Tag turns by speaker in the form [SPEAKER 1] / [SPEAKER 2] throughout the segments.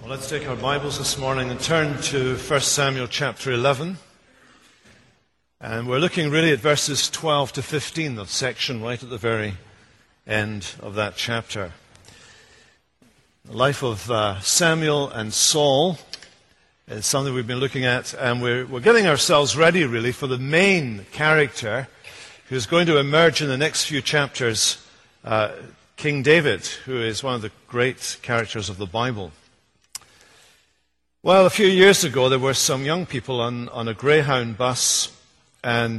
[SPEAKER 1] Well, let's take our Bibles this morning and turn to 1 Samuel chapter 11. And we're looking really at verses 12 to 15, the section right at the very end of that chapter. The life of Samuel and Saul is something we've been looking at, and we're getting ourselves ready really for the main character who's going to emerge in the next few chapters, King David, who is one of the great characters of the Bible. Well, a few years ago, there were some young people on a Greyhound bus, and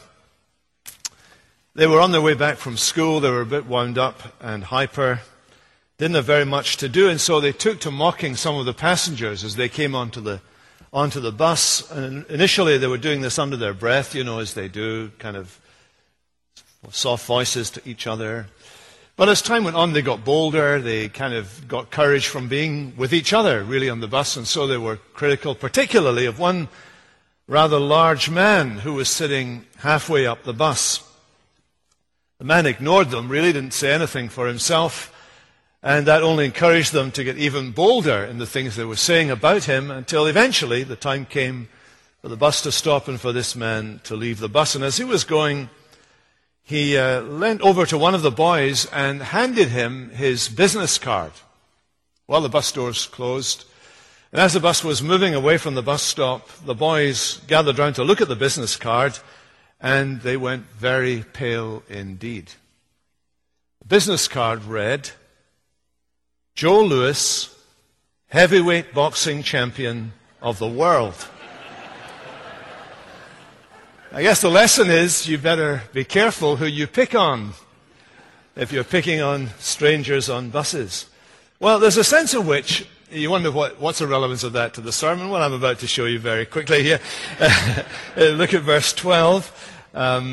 [SPEAKER 1] they were on their way back from school. They were a bit wound up and hyper, didn't have very much to do, and so they took to mocking some of the passengers as they came onto the bus. And initially, they were doing this under their breath, as they do, kind of soft voices to each other. But as time went on, they got bolder. They kind of got courage from being with each other, really, on the bus. And so they were critical, particularly of one rather large man who was sitting halfway up the bus. The man ignored them, really didn't say anything for himself. And that only encouraged them to get even bolder in the things they were saying about him, until eventually the time came for the bus to stop and for this man to leave the bus. And as he was going, he leant over to one of the boys and handed him his business card while the bus doors closed. And as the bus was moving away from the bus stop, the boys gathered round to look at the business card, and they went very pale indeed. The business card read, Joe Louis, heavyweight boxing champion of the world. I guess the lesson is you better be careful who you pick on if you're picking on strangers on buses. Well, there's a sense in which you wonder what's the relevance of that to the sermon. Well, I'm about to show you very quickly here. Look at verse 12.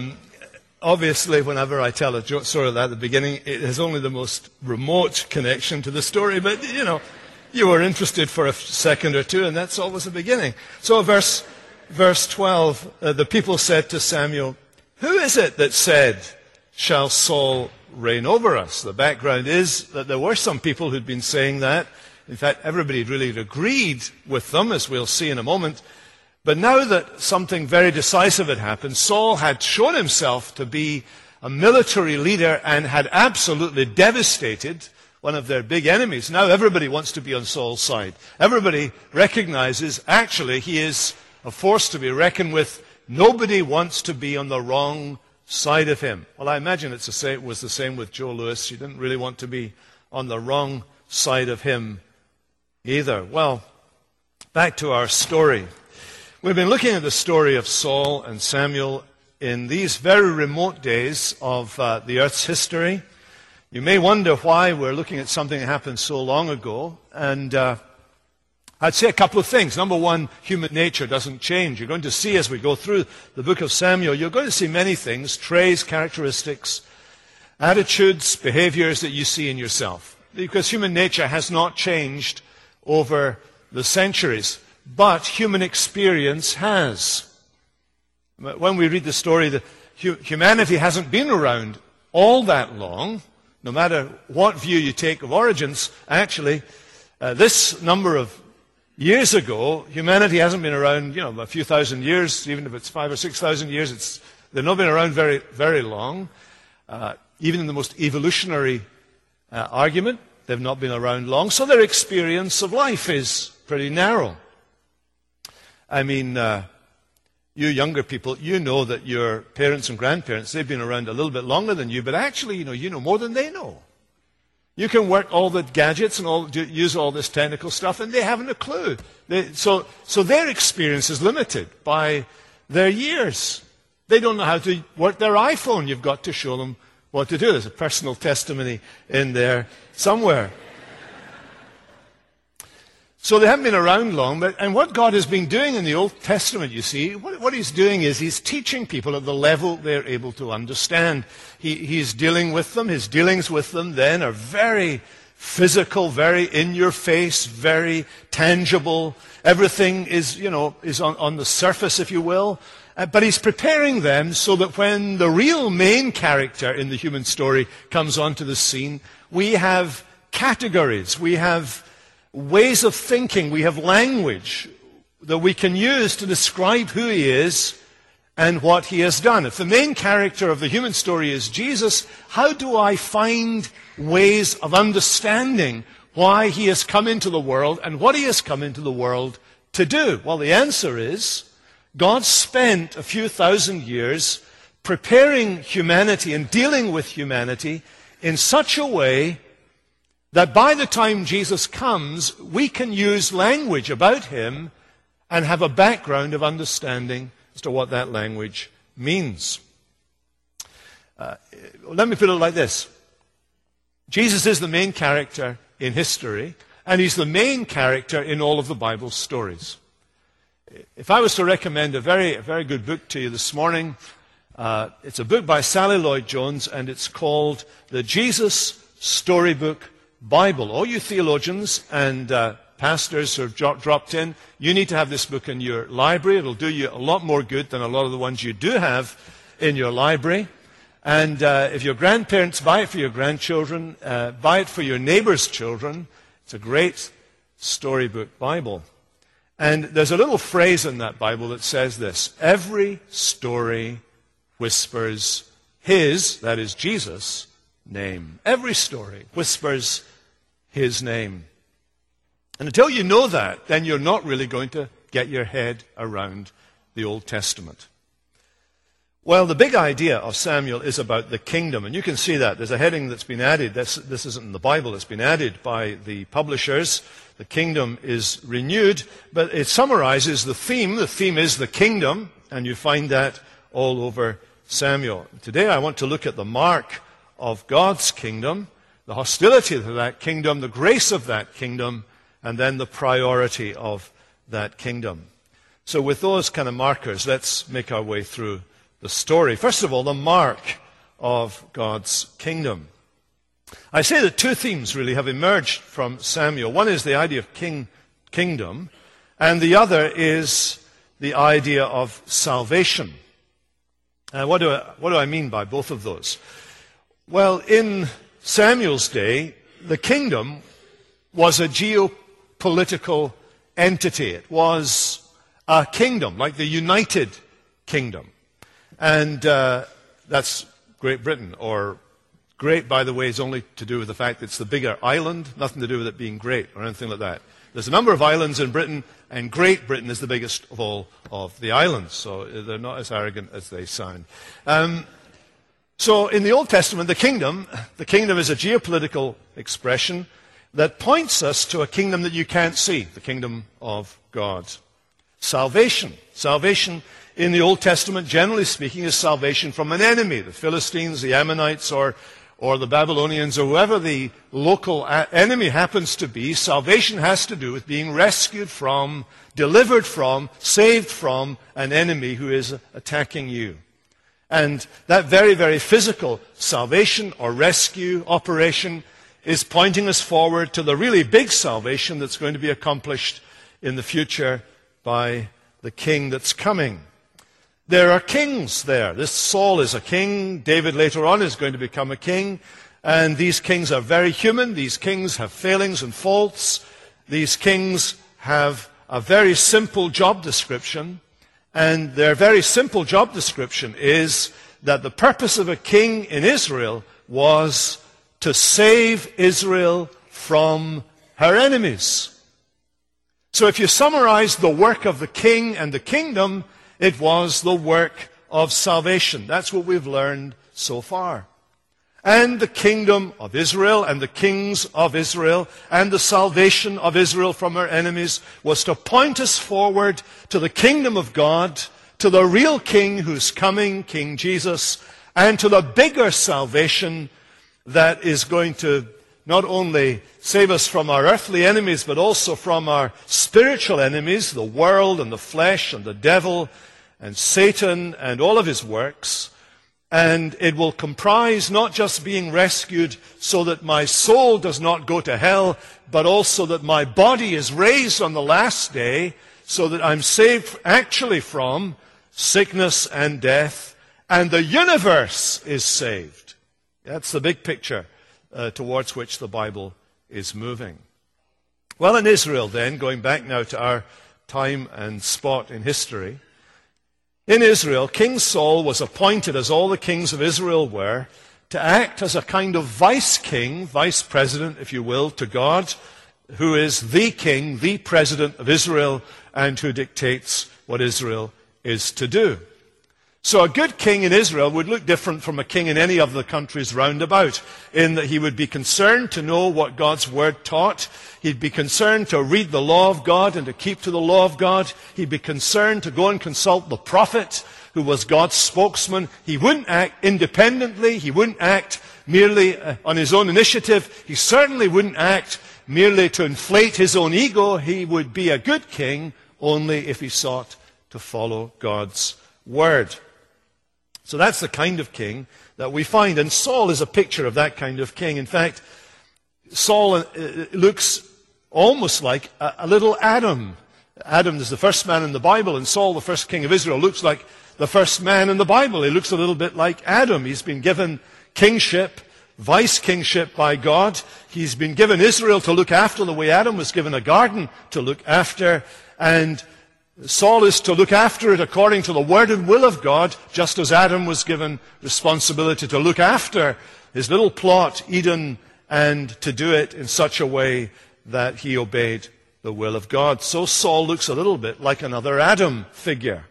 [SPEAKER 1] Obviously, whenever I tell a story like that at the beginning, it has only the most remote connection to the story, but, you were interested for a second or two, and that's always the beginning. So Verse 12, the people said to Samuel, who is it that said, shall Saul reign over us? The background is that there were some people who'd been saying that. In fact, everybody had really agreed with them, as we'll see in a moment. But now that something very decisive had happened, Saul had shown himself to be a military leader and had absolutely devastated one of their big enemies. Now everybody wants to be on Saul's side. Everybody recognizes, actually, he is a force to be reckoned with. Nobody wants to be on the wrong side of him. Well, I imagine it was the same with Joe Louis. He didn't really want to be on the wrong side of him either. Well, back to our story. We've been looking at the story of Saul and Samuel in these very remote days of the earth's history. You may wonder why we're looking at something that happened so long ago, and I'd say a couple of things. Number one, human nature doesn't change. You're going to see as we go through the book of Samuel, you're going to see many things, traits, characteristics, attitudes, behaviors that you see in yourself. Because human nature has not changed over the centuries, but human experience has. When we read the story, humanity hasn't been around all that long. No matter what view you take of origins, actually, this number of years ago, humanity hasn't been around, a few thousand years. Even if it's 5,000 or 6,000 years, they've not been around very, very long. Even in the most evolutionary argument, they've not been around long. So their experience of life is pretty narrow. I mean, you younger people, you know that your parents and grandparents, they've been around a little bit longer than you, but actually, you know more than they know. You can work all the gadgets and use all this technical stuff, and they haven't a clue. So their experience is limited by their years. They don't know how to work their iPhone. You've got to show them what to do. There's a personal testimony in there somewhere. So they haven't been around long, and what God has been doing in the Old Testament, you see, what he's doing is he's teaching people at the level they're able to understand. He's dealing with them. His dealings with them then are very physical, very in your face, very tangible. Everything is on the surface, if you will. But he's preparing them so that when the real main character in the human story comes onto the scene, we have categories. We have ways of thinking. We have language that we can use to describe who he is and what he has done. If the main character of the human story is Jesus, how do I find ways of understanding why he has come into the world and what he has come into the world to do? Well, the answer is God spent a few thousand years preparing humanity and dealing with humanity in such a way that by the time Jesus comes, we can use language about him and have a background of understanding as to what that language means. Let me put it like this. Jesus is the main character in history, and he's the main character in all of the Bible stories. If I was to recommend a very good book to you this morning, it's a book by Sally Lloyd-Jones, and it's called The Jesus Storybook Bible. All you theologians and pastors who have dropped in, you need to have this book in your library. It'll do you a lot more good than a lot of the ones you do have in your library. And if your grandparents buy it for your grandchildren, buy it for your neighbor's children. It's a great storybook Bible. And there's a little phrase in that Bible that says this: every story whispers his, that is Jesus, name. Every story whispers his name. And until you know that, then you're not really going to get your head around the Old Testament. Well, the big idea of Samuel is about the kingdom, and you can see that. There's a heading that's been added. This isn't in the Bible. It's been added by the publishers. The kingdom is renewed, but it summarizes the theme. The theme is the kingdom, and you find that all over Samuel. Today I want to look at the mark of God's kingdom, the hostility to that kingdom, the grace of that kingdom, and then the priority of that kingdom. So with those kind of markers, let's make our way through the story. First of all, the mark of God's kingdom. I say that two themes really have emerged from Samuel. One is the idea of kingdom, and the other is the idea of salvation. What do I mean by both of those? Well, in Samuel's day, the kingdom was a geopolitical entity. It was a kingdom, like the United Kingdom. And that's Great Britain, or great, by the way, is only to do with the fact that it's the bigger island, nothing to do with it being great or anything like that. There's a number of islands in Britain, and Great Britain is the biggest of all of the islands, so they're not as arrogant as they sound. So in the Old Testament, the kingdom is a geopolitical expression that points us to a kingdom that you can't see, the kingdom of God. Salvation in the Old Testament, generally speaking, is salvation from an enemy, the Philistines, the Ammonites, or the Babylonians, or whoever the local enemy happens to be. Salvation has to do with being rescued from, delivered from, saved from an enemy who is attacking you. And that very, very physical salvation or rescue operation is pointing us forward to the really big salvation that's going to be accomplished in the future by the king that's coming. There are kings there. This Saul is a king. David later on is going to become a king. And these kings are very human. These kings have failings and faults. These kings have a very simple job description. And their very simple job description is that the purpose of a king in Israel was to save Israel from her enemies. So if you summarize the work of the king and the kingdom, it was the work of salvation. That's what we've learned so far. And the kingdom of Israel and the kings of Israel and the salvation of Israel from her enemies was to point us forward to the kingdom of God, to the real king who's coming, King Jesus, and to the bigger salvation that is going to not only save us from our earthly enemies, but also from our spiritual enemies, the world and the flesh and the devil and Satan and all of his works. And it will comprise not just being rescued so that my soul does not go to hell, but also that my body is raised on the last day so that I'm saved actually from sickness and death, and the universe is saved. That's the big picture towards which the Bible is moving. Well, in Israel then, going back now to our time and spot in history, in Israel, King Saul was appointed, as all the kings of Israel were, to act as a kind of vice king, vice president, if you will, to God, who is the king, the president of Israel, and who dictates what Israel is to do. So a good king in Israel would look different from a king in any of the countries round about, in that he would be concerned to know what God's word taught. He'd be concerned to read the law of God and to keep to the law of God. He'd be concerned to go and consult the prophet, who was God's spokesman. He wouldn't act independently. He wouldn't act merely on his own initiative. He certainly wouldn't act merely to inflate his own ego. He would be a good king only if he sought to follow God's word. So that's the kind of king that we find. And Saul is a picture of that kind of king. In fact, Saul looks almost like a little Adam. Adam is the first man in the Bible, and Saul, the first king of Israel, looks like the first man in the Bible. He looks a little bit like Adam. He's been given kingship, vice-kingship by God. He's been given Israel to look after the way Adam was given a garden to look after. And Saul is to look after it according to the word and will of God, just as Adam was given responsibility to look after his little plot, Eden, and to do it in such a way that he obeyed the will of God. So Saul looks a little bit like another Adam figure.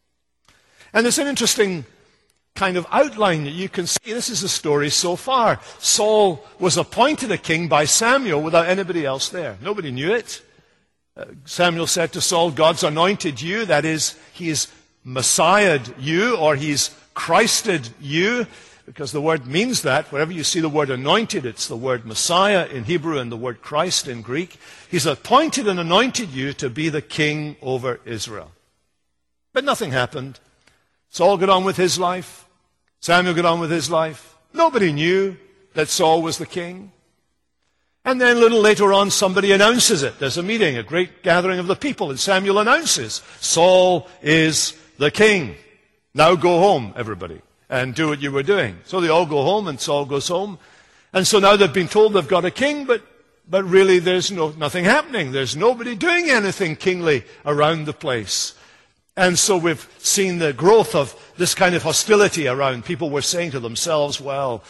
[SPEAKER 1] And there's an interesting kind of outline that you can see. This is the story so far. Saul was appointed a king by Samuel without anybody else there. Nobody knew it. Samuel said to Saul, God's anointed you, that is, he's Messiahed you, or he's Christed you, because the word means that. Wherever you see the word anointed, it's the word Messiah in Hebrew and the word Christ in Greek. He's appointed and anointed you to be the king over Israel. But nothing happened. Saul got on with his life. Samuel got on with his life. Nobody knew that Saul was the king. And then a little later on, somebody announces it. There's a meeting, a great gathering of the people, and Samuel announces, Saul is the king. Now go home, everybody, and do what you were doing. So they all go home, and Saul goes home. And so now they've been told they've got a king, but really there's nothing happening. There's nobody doing anything kingly around the place. And so we've seen the growth of this kind of hostility around. People were saying to themselves, well,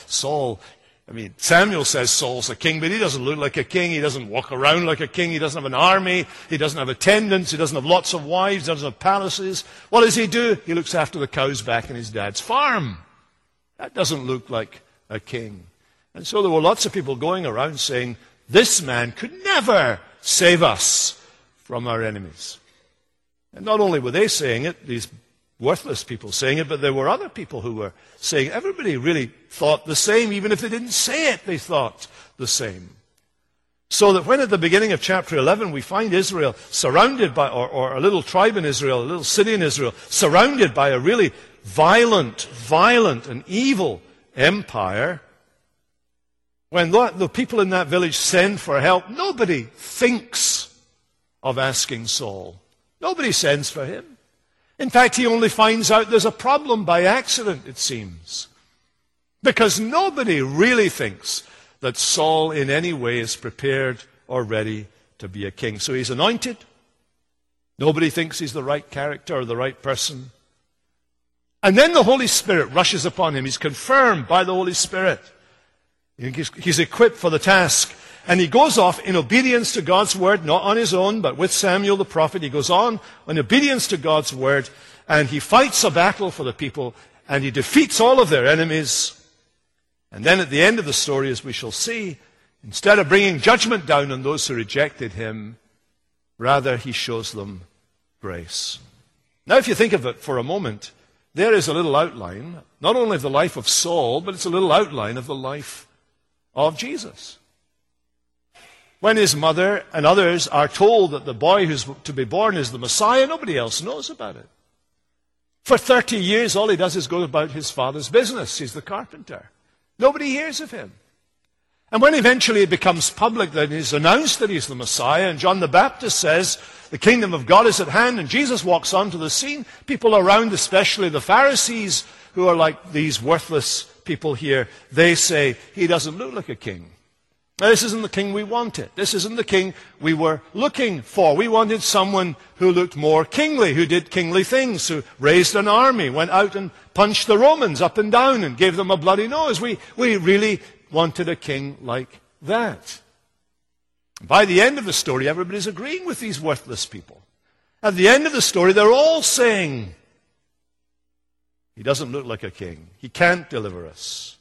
[SPEAKER 1] Samuel says Saul's a king, but he doesn't look like a king. He doesn't walk around like a king. He doesn't have an army. He doesn't have attendants. He doesn't have lots of wives. He doesn't have palaces. What does he do? He looks after the cows back in his dad's farm. That doesn't look like a king. And so there were lots of people going around saying, this man could never save us from our enemies. And not only were they saying it, these worthless people saying it, but there were other people who were saying it. Everybody really thought the same. Even if they didn't say it, they thought the same. So that when at the beginning of chapter 11 we find Israel surrounded by, or a little tribe in Israel, a little city in Israel, surrounded by a really violent and evil empire, when the people in that village send for help, nobody thinks of asking Saul. Nobody sends for him. In fact, he only finds out there's a problem by accident, it seems. Because nobody really thinks that Saul in any way is prepared or ready to be a king. So he's anointed. Nobody thinks he's the right character or the right person. And then the Holy Spirit rushes upon him. He's confirmed by the Holy Spirit. He's equipped for the task. And he goes off in obedience to God's word, not on his own, but with Samuel the prophet. He goes on in obedience to God's word, and he fights a battle for the people, and he defeats all of their enemies. And then at the end of the story, as we shall see, instead of bringing judgment down on those who rejected him, rather he shows them grace. Now, if you think of it for a moment, there is a little outline, not only of the life of Saul, but it's a little outline of the life of Jesus. When his mother and others are told that the boy who's to be born is the Messiah, nobody else knows about it. For 30 years, all he does is go about his father's business. He's the carpenter. Nobody hears of him. And when eventually it becomes public that he's announced that he's the Messiah, and John the Baptist says, the kingdom of God is at hand, and Jesus walks onto the scene, people around, especially the Pharisees, who are like these worthless people here, they say, he doesn't look like a king. Now, this isn't the king we wanted. This isn't the king we were looking for. We wanted someone who looked more kingly, who did kingly things, who raised an army, went out and punched the Romans up and down and gave them a bloody nose. We really wanted a king like that. By the end of the story, everybody's agreeing with these worthless people. At the end of the story, they're all saying, he doesn't look like a king. He can't deliver us.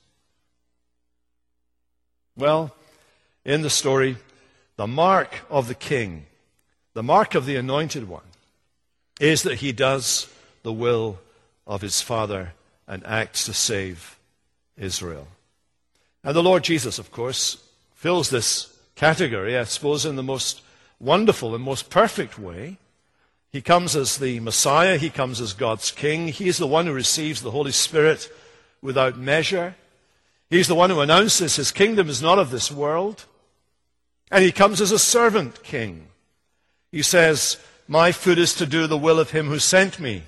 [SPEAKER 1] Well, in the story, the mark of the king, the mark of the anointed one, is that he does the will of his Father and acts to save Israel. And the Lord Jesus, of course, fills this category, I suppose, in the most wonderful and most perfect way. He comes as the Messiah. He comes as God's King. He's the one who receives the Holy Spirit without measure. He's the one who announces his kingdom is not of this world. And he comes as a servant king. He says, my food is to do the will of him who sent me.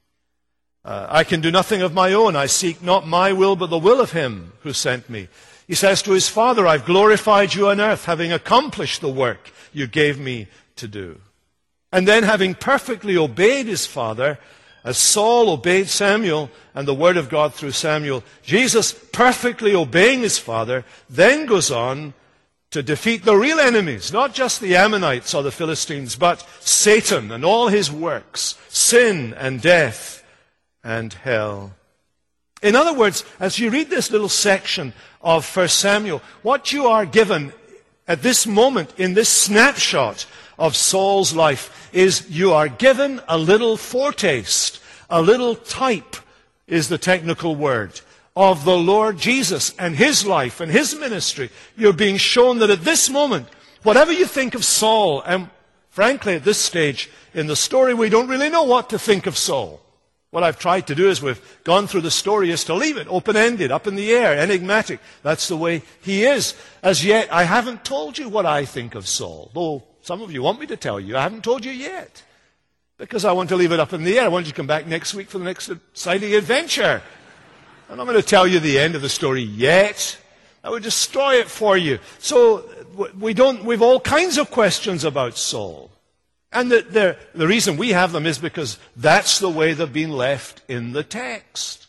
[SPEAKER 1] I can do nothing of my own. I seek not my will, but the will of him who sent me. He says to his Father, I've glorified you on earth, having accomplished the work you gave me to do. And then, having perfectly obeyed his Father, as Saul obeyed Samuel and the word of God through Samuel, Jesus, perfectly obeying his Father, then goes on to defeat the real enemies, not just the Ammonites or the Philistines, but Satan and all his works, sin and death and hell. In other words, as you read this little section of 1 Samuel, what you are given at this moment, in this snapshot of Saul's life, is you are given a little foretaste, a little type is the technical word, of the Lord Jesus and his life and his ministry. You're being shown that at this moment, whatever you think of Saul, and frankly at this stage in the story we don't really know what to think of Saul. What I've tried to do as we've gone through the story is to leave it open-ended, up in the air, enigmatic. That's the way he is. As yet, I haven't told you what I think of Saul, though some of you want me to tell you. I haven't told you yet, because I want to leave it up in the air. I want you to come back next week for the next exciting adventure. I'm not going to tell you the end of the story yet. I would destroy it for you. So we've all kinds of questions about Saul. And the reason we have them is because that's the way they've been left in the text.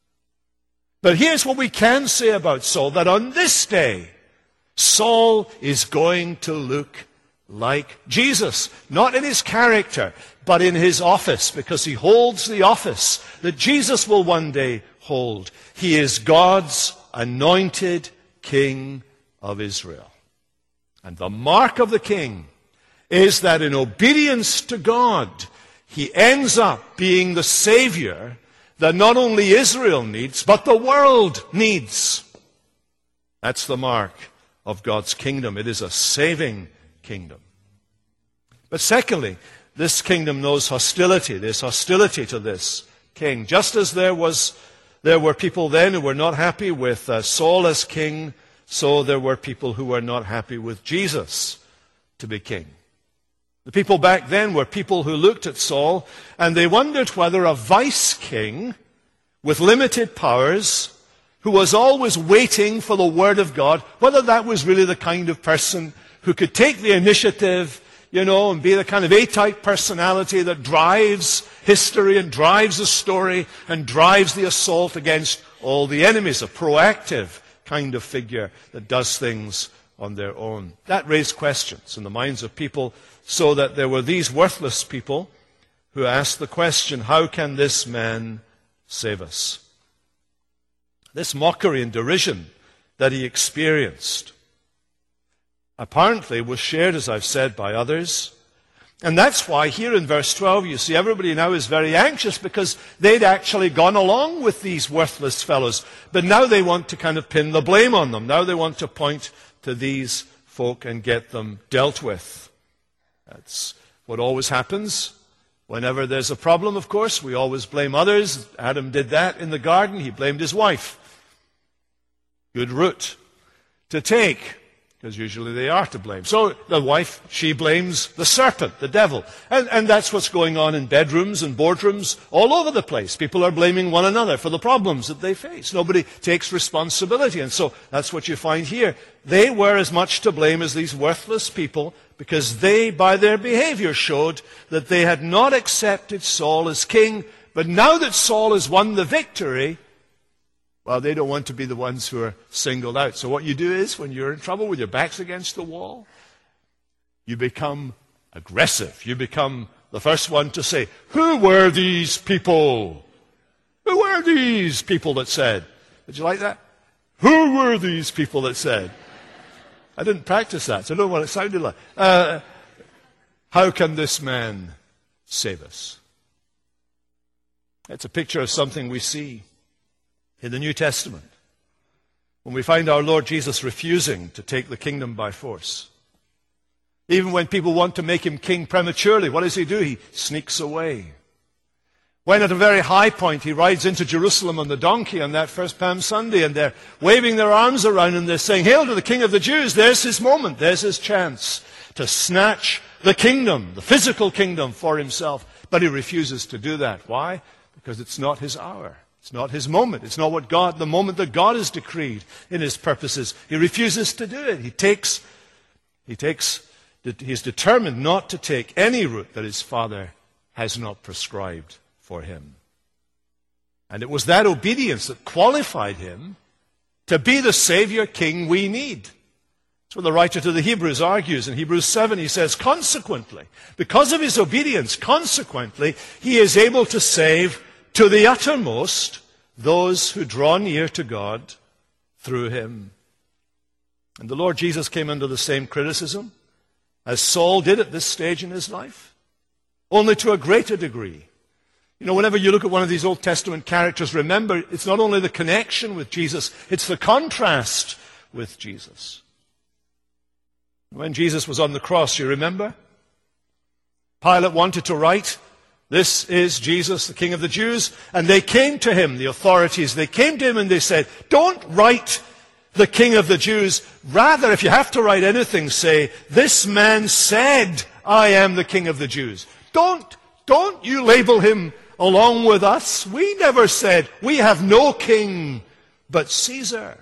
[SPEAKER 1] But here's what we can say about Saul, that on this day, Saul is going to look like Jesus. Not in his character, but in his office, because he holds the office that Jesus will one day hold. He is God's anointed King of Israel. And the mark of the King is that in obedience to God, he ends up being the Savior that not only Israel needs, but the world needs. That's the mark of God's kingdom. It is a saving kingdom. But secondly, this kingdom knows hostility. There's hostility to this king. Just as there were people then who were not happy with Saul as king, so there were people who were not happy with Jesus to be king. The people back then were people who looked at Saul and they wondered whether a vice king with limited powers, who was always waiting for the word of God, whether that was really the kind of person who could take the initiative, and be the kind of A-type personality that drives history and drives the story and drives the assault against all the enemies, a proactive kind of figure that does things on their own. That raised questions in the minds of people, so that there were these worthless people who asked the question, how can this man save us? This mockery and derision that he experienced apparently was shared, as I've said, by others. And that's why here in verse 12, you see everybody now is very anxious, because they'd actually gone along with these worthless fellows. But now they want to kind of pin the blame on them. Now they want to point to these folk and get them dealt with. That's what always happens. Whenever there's a problem, of course, we always blame others. Adam did that in the garden. He blamed his wife. Good route to take. because usually they are to blame. So the wife, she blames the serpent, the devil. And that's what's going on in bedrooms and boardrooms all over the place. People are blaming one another for the problems that they face. Nobody takes responsibility. And so that's what you find here. They were as much to blame as these worthless people because they, by their behavior, showed that they had not accepted Saul as king. But now that Saul has won the victory, well, they don't want to be the ones who are singled out. So what you do is, when you're in trouble with your backs against the wall, you become aggressive. You become the first one to say, who were these people? Who were these people that said? Did you like that? Who were these people that said? I didn't practice that, so I don't know what it sounded like. How can this man save us? It's a picture of something we see in the New Testament, when we find our Lord Jesus refusing to take the kingdom by force. Even when people want to make him king prematurely, what does he do? He sneaks away. When at a very high point he rides into Jerusalem on the donkey on that first Palm Sunday, and they're waving their arms around and they're saying, "Hail to the King of the Jews," there's his moment, there's his chance to snatch the kingdom, the physical kingdom, for himself. But he refuses to do that. Why? Because it's not his hour. It's not his moment. It's not the moment that God has decreed in his purposes. He refuses to do it. He's determined not to take any route that his Father has not prescribed for him. And it was that obedience that qualified him to be the Savior King we need. That's what the writer to the Hebrews argues. In Hebrews 7, he says, consequently, because of his obedience, consequently, he is able to save to the uttermost those who draw near to God through him. And the Lord Jesus came under the same criticism as Saul did at this stage in his life, only to a greater degree. You know, whenever you look at one of these Old Testament characters, remember, it's not only the connection with Jesus, it's the contrast with Jesus. When Jesus was on the cross, you remember? Pilate wanted to write, "This is Jesus, the King of the Jews." And they came to him, the authorities, they came to him and they said, "Don't write the King of the Jews. Rather, if you have to write anything, say, 'This man said, I am the King of the Jews.'" Don't you label him along with us. We never said, "We have no king but Caesar."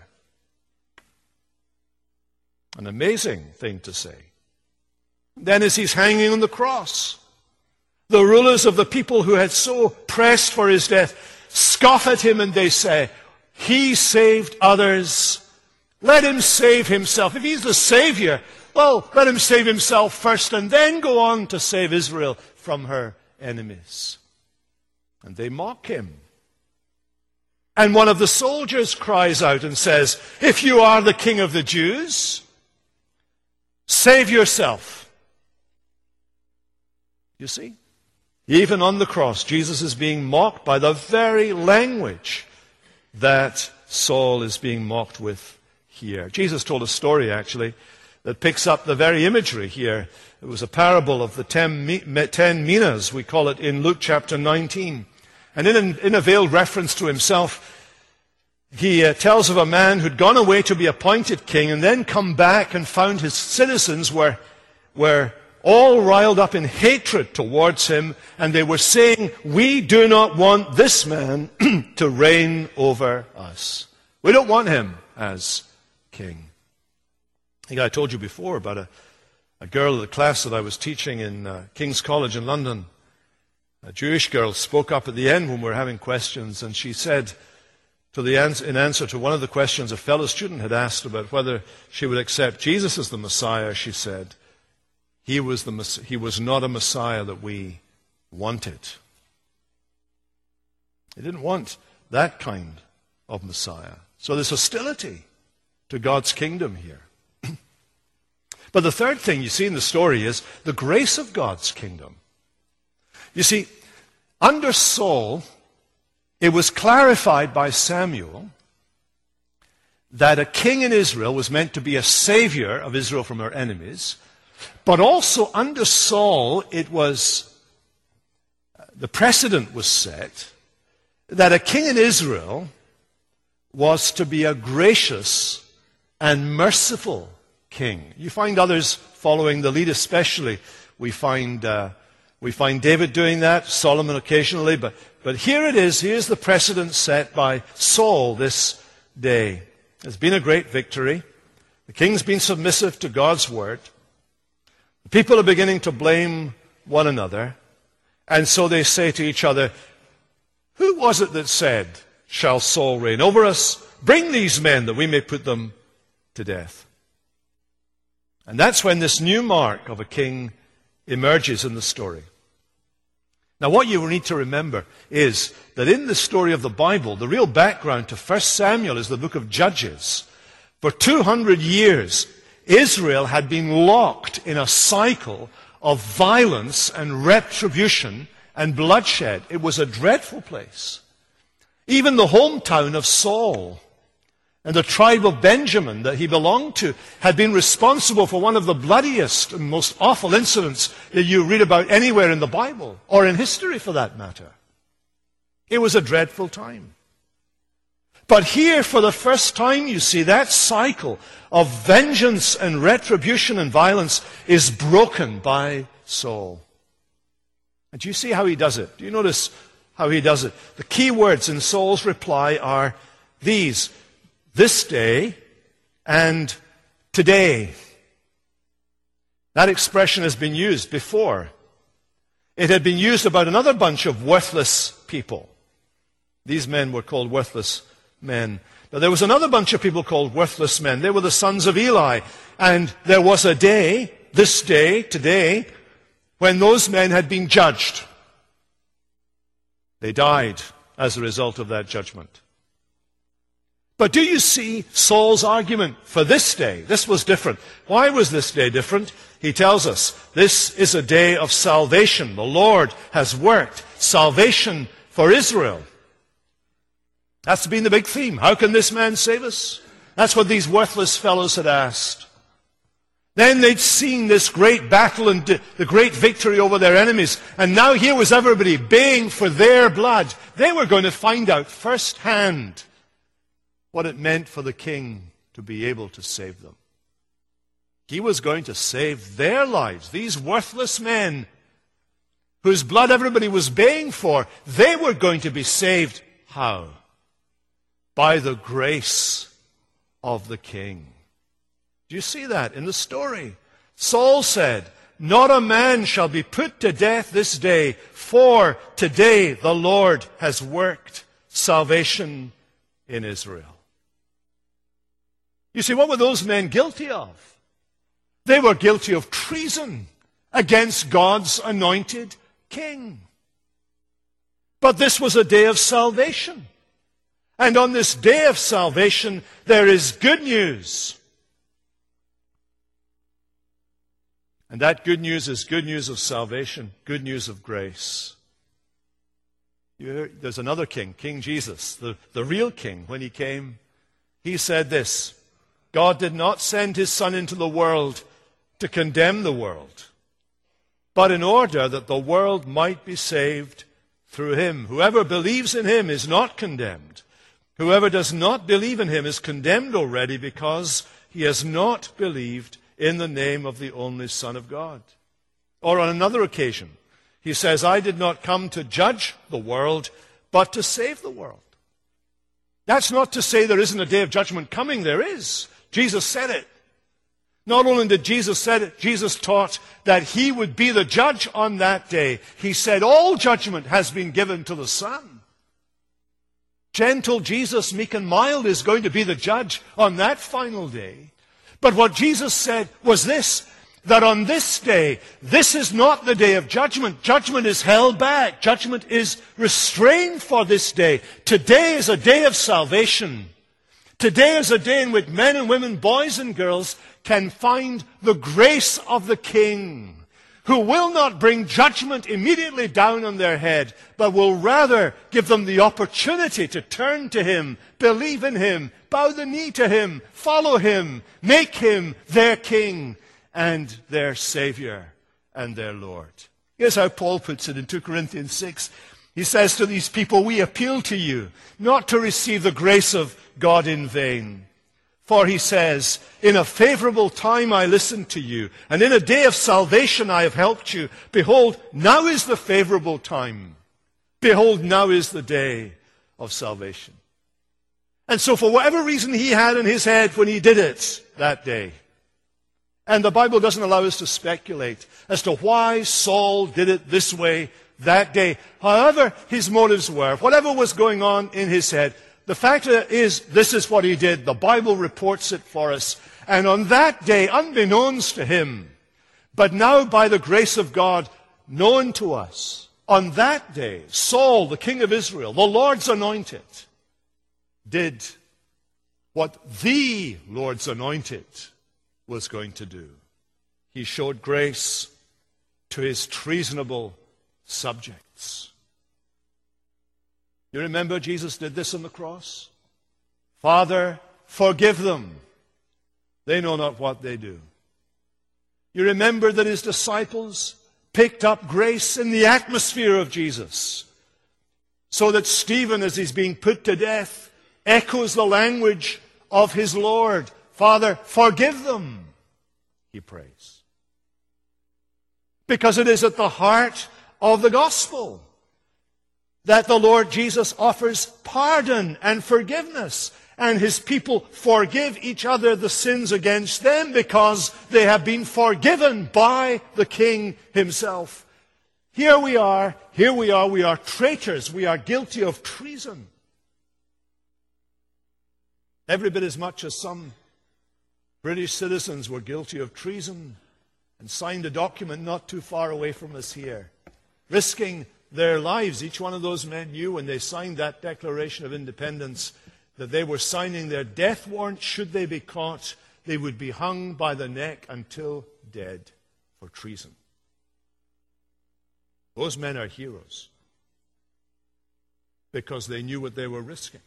[SPEAKER 1] An amazing thing to say. Then as he's hanging on the cross, the rulers of the people who had so pressed for his death scoff at him and they say, "He saved others. Let him save himself. If he's the Savior, well, let him save himself first and then go on to save Israel from her enemies." And they mock him. And one of the soldiers cries out and says, "If you are the King of the Jews, save yourself." You see? Even on the cross, Jesus is being mocked by the very language that Saul is being mocked with here. Jesus told a story, actually, that picks up the very imagery here. It was a parable of the 10 minas, we call it, in Luke chapter 19. And in a veiled reference to himself, he tells of a man who'd gone away to be appointed king and then come back and found his citizens were all riled up in hatred towards him, and they were saying, "We do not want this man to reign over us. We don't want him as king." I think I told you before about a girl in the class that I was teaching in King's College in London. A Jewish girl spoke up at the end when we were having questions, and she said, in answer to one of the questions a fellow student had asked about whether she would accept Jesus as the Messiah, she said, he was not a Messiah that we wanted. They didn't want that kind of Messiah. So there's hostility to God's kingdom here. But the third thing you see in the story is the grace of God's kingdom. You see, under Saul, it was clarified by Samuel that a king in Israel was meant to be a savior of Israel from her enemies. But also under Saul, the precedent was set that a king in Israel was to be a gracious and merciful king. You find others following the lead, especially. We find David doing that, Solomon occasionally, but here it is. Here's the precedent set by Saul this day. It's been a great victory. The king's been submissive to God's word. The people are beginning to blame one another, and so they say to each other, "Who was it that said, 'Shall Saul reign over us? Bring these men that we may put them to death.'" And that's when this new mark of a king emerges in the story. Now, what you need to remember is that in the story of the Bible, the real background to 1 Samuel is the book of Judges. For 200 years, Israel had been locked in a cycle of violence and retribution and bloodshed. It was a dreadful place. Even the hometown of Saul and the tribe of Benjamin that he belonged to had been responsible for one of the bloodiest and most awful incidents that you read about anywhere in the Bible, or in history for that matter. It was a dreadful time. But here, for the first time, you see that cycle of vengeance and retribution and violence is broken by Saul. And do you see how he does it? Do you notice how he does it? The key words in Saul's reply are these: this day and today. That expression has been used before. It had been used about another bunch of worthless people. These men were called worthless men. Now, there was another bunch of people called worthless men. They were the sons of Eli. And there was a day, this day, today, when those men had been judged. They died as a result of that judgment. But do you see Saul's argument for this day? This was different. Why was this day different? He tells us, this is a day of salvation. The Lord has worked salvation for Israel. That's been the big theme. How can this man save us? That's what these worthless fellows had asked. Then they'd seen this great battle and the great victory over their enemies. And now here was everybody baying for their blood. They were going to find out firsthand what it meant for the king to be able to save them. He was going to save their lives. These worthless men whose blood everybody was baying for, they were going to be saved. How? By the grace of the king. Do you see that in the story? Saul said, "Not a man shall be put to death this day, for today the Lord has worked salvation in Israel." You see, what were those men guilty of? They were guilty of treason against God's anointed king. But this was a day of salvation. And on this day of salvation, there is good news. And that good news is good news of salvation, good news of grace. There's another king, King Jesus, the real king. When he came, he said this: God did not send his Son into the world to condemn the world, but in order that the world might be saved through him. Whoever believes in him is not condemned. Whoever does not believe in him is condemned already, because he has not believed in the name of the only Son of God. Or on another occasion, he says, I did not come to judge the world, but to save the world. That's not to say there isn't a day of judgment coming. There is. Jesus said it. Not only did Jesus say it, Jesus taught that he would be the judge on that day. He said all judgment has been given to the Son. Gentle Jesus, meek and mild, is going to be the judge on that final day. But what Jesus said was this, that on this day, this is not the day of judgment. Judgment is held back. Judgment is restrained for this day. Today is a day of salvation. Today is a day in which men and women, boys and girls, can find the grace of the King, who will not bring judgment immediately down on their head, but will rather give them the opportunity to turn to him, believe in him, bow the knee to him, follow him, make him their King and their Savior and their Lord. Here's how Paul puts it in 2 Corinthians 6. He says to these people, we appeal to you not to receive the grace of God in vain. For he says, in a favorable time I listened to you, and in a day of salvation I have helped you. Behold, now is the favorable time. Behold, now is the day of salvation. And so for whatever reason he had in his head when he did it that day, and the Bible doesn't allow us to speculate as to why Saul did it this way that day, however his motives were, whatever was going on in his head, the fact is, this is what he did. The Bible reports it for us. And on that day, unbeknownst to him, but now by the grace of God known to us, on that day, Saul, the king of Israel, the Lord's anointed, did what the Lord's anointed was going to do. He showed grace to his treasonable subjects. You remember Jesus did this on the cross? Father, forgive them. They know not what they do. You remember that his disciples picked up grace in the atmosphere of Jesus, so that Stephen, as he's being put to death, echoes the language of his Lord. Father, forgive them, he prays. Because it is at the heart of the gospel that the Lord Jesus offers pardon and forgiveness, and his people forgive each other the sins against them because they have been forgiven by the King himself. Here we are, we are traitors, we are guilty of treason. Every bit as much as some British citizens were guilty of treason and signed a document not too far away from us here, risking their lives. Each one of those men knew when they signed that Declaration of Independence that they were signing their death warrant. Should they be caught, they would be hung by the neck until dead for treason. Those men are heroes because they knew what they were risking.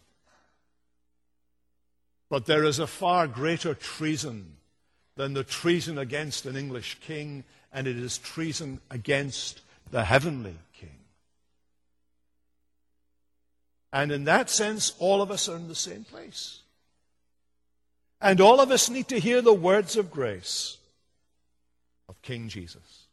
[SPEAKER 1] But there is a far greater treason than the treason against an English king, and it is treason against the heavenly King. And in that sense, all of us are in the same place. And all of us need to hear the words of grace of King Jesus.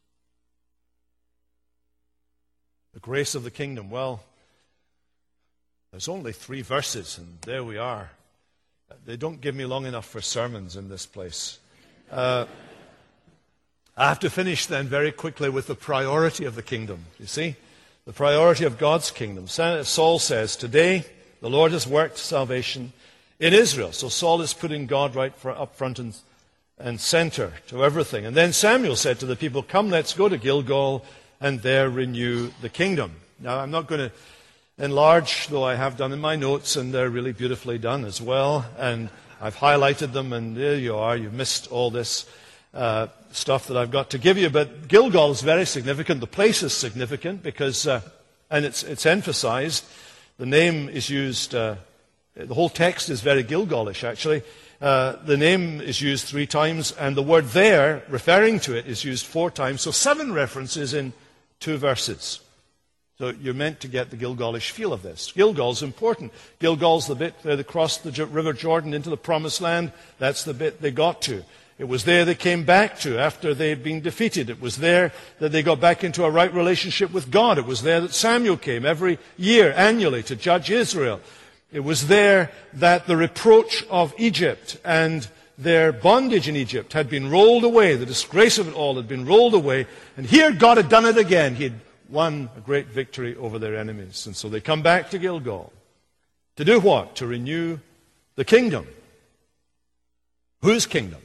[SPEAKER 1] The grace of the kingdom. Well, there's only 3 verses, and there we are. They don't give me long enough for sermons in this place. I have to finish then very quickly with the priority of the kingdom. You see? The priority of God's kingdom. Saul says, today the Lord has worked salvation in Israel. So Saul is putting God right up front and center to everything. And then Samuel said to the people, come, let's go to Gilgal and there renew the kingdom. Now, I'm not going to enlarge, though I have done in my notes, and they're really beautifully done as well. And I've highlighted them, and there you are. You've missed all this stuff that I've got to give you. But Gilgal is very significant. The place is significant because, and it's emphasized. The name is used, the whole text is very Gilgalish, actually. The name is used 3 times, and the word there, referring to it, is used 4 times. So 7 references in 2 verses. So you're meant to get the Gilgalish feel of this. Gilgal's important. Gilgal's the bit where they crossed the River Jordan into the Promised Land. That's the bit they got to. It was there they came back to after they had been defeated. It was there that they got back into a right relationship with God. It was there that Samuel came every year, annually, to judge Israel. It was there that the reproach of Egypt and their bondage in Egypt had been rolled away. The disgrace of it all had been rolled away. And here God had done it again. He had won a great victory over their enemies. And so they come back to Gilgal. To do what? To renew the kingdom. Whose kingdom?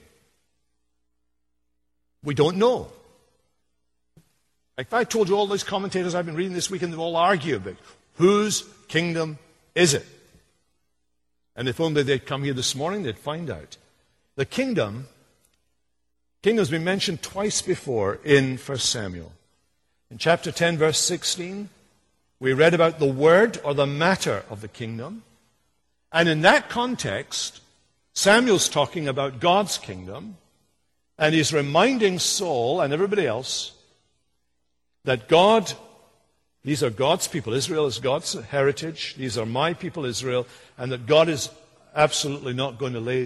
[SPEAKER 1] We don't know. If I told you all these commentators I've been reading this week, and they all argue about whose kingdom is it? And if only they'd come here this morning, they'd find out. The kingdom's been mentioned twice before in 1 Samuel. In chapter 10, verse 16, we read about the word or the matter of the kingdom. And in that context, Samuel's talking about God's kingdom, and he's reminding Saul and everybody else that God, these are God's people. Israel is God's heritage. These are my people, Israel, and that God is absolutely not going to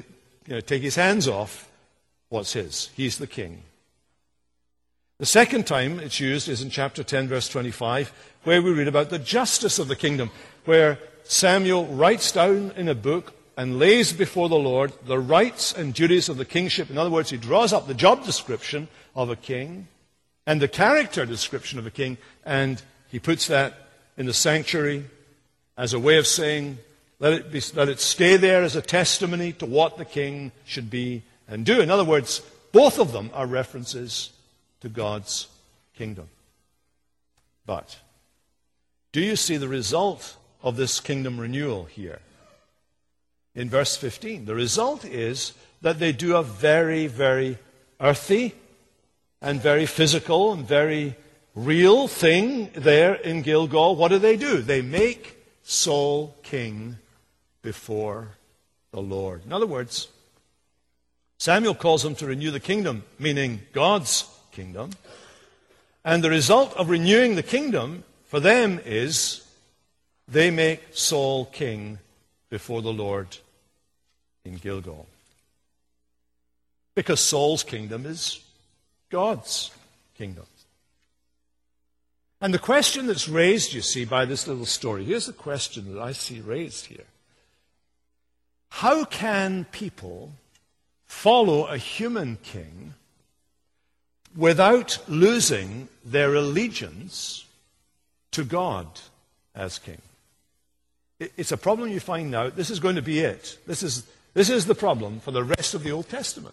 [SPEAKER 1] take his hands off what's his. He's the king. The second time it's used is in chapter 10, verse 25, where we read about the justice of the kingdom, where Samuel writes down in a book and lays before the Lord the rights and duties of the kingship. In other words, he draws up the job description of a king and the character description of a king, and he puts that in the sanctuary as a way of saying, let it stay there as a testimony to what the king should be and do. In other words, both of them are references to God's kingdom. But do you see the result of this kingdom renewal here? In verse 15, the result is that they do a very, very earthy and very physical and very real thing there in Gilgal. What do? They make Saul king before the Lord. In other words, Samuel calls them to renew the kingdom, meaning God's kingdom. And the result of renewing the kingdom for them is they make Saul king before the Lord in Gilgal. Because Saul's kingdom is God's kingdom. And the question that's raised, you see, by this little story, here's the question that I see raised here. How can people follow a human king without losing their allegiance to God as king? It's a problem you find now. This is going to be it. This is the problem for the rest of the Old Testament.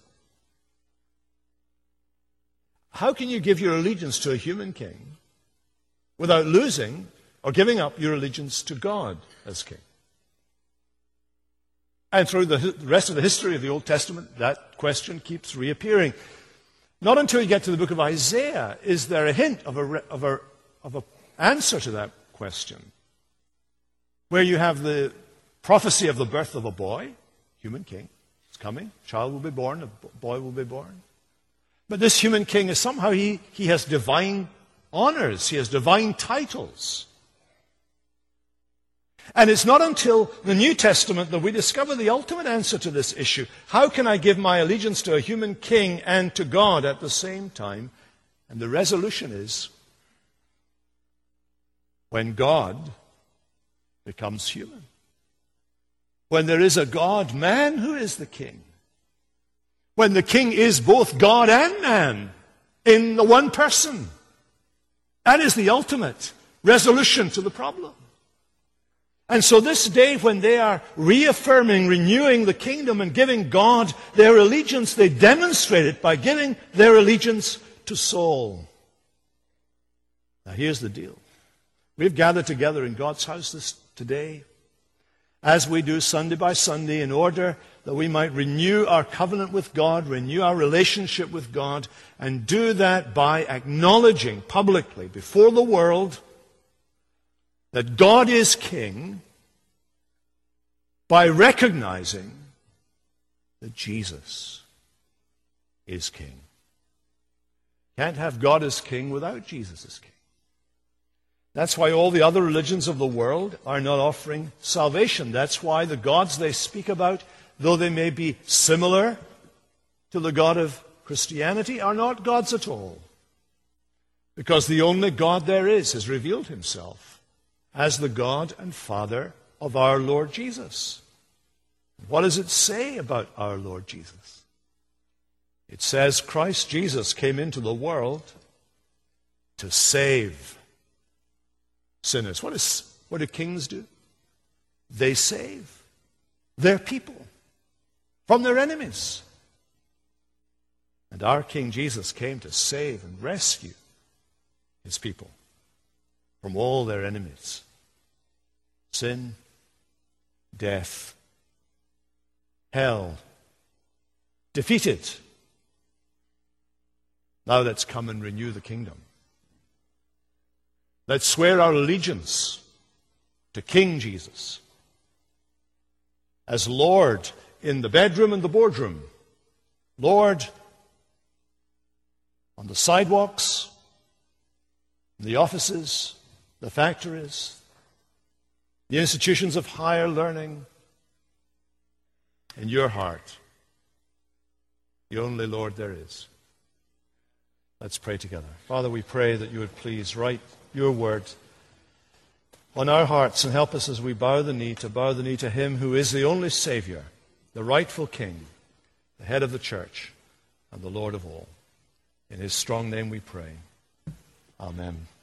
[SPEAKER 1] How can you give your allegiance to a human king without losing or giving up your allegiance to God as king? And through the rest of the history of the Old Testament, that question keeps reappearing. Not until you get to the book of Isaiah is there a hint of an answer to that question, where you have the prophecy of the birth of a boy, human king. It's coming. A child will be born. A boy will be born. But this human king is somehow, he has divine honors. He has divine titles. And it's not until the New Testament that we discover the ultimate answer to this issue. How can I give my allegiance to a human king and to God at the same time? And the resolution is when God becomes human. When there is a God-man who is the king. When the king is both God and man in the one person. That is the ultimate resolution to the problem. And so this day when they are reaffirming, renewing the kingdom and giving God their allegiance, they demonstrate it by giving their allegiance to Saul. Now here's the deal. We've gathered together in God's house today, as we do Sunday by Sunday, in order that we might renew our covenant with God, renew our relationship with God, and do that by acknowledging publicly before the world that God is king, by recognizing that Jesus is king. Can't have God as king without Jesus as king. That's why all the other religions of the world are not offering salvation. That's why the gods they speak about, though they may be similar to the God of Christianity, are not gods at all. Because the only God there is has revealed himself as the God and Father of our Lord Jesus. What does it say about our Lord Jesus? It says Christ Jesus came into the world to save sinners. What do kings do? They save their people from their enemies. And our King Jesus came to save and rescue his people from all their enemies. Sin, death, hell, defeated. Now let's come and renew the kingdom. Let's swear our allegiance to King Jesus as Lord in the bedroom and the boardroom, Lord on the sidewalks, the offices, the factories, the institutions of higher learning, in your heart the only Lord there is. Let's pray together. Father, we pray that you would please write your word on our hearts and help us as we bow the knee to him who is the only Savior, the rightful King, the head of the church, and the Lord of all. In his strong name we pray. Amen.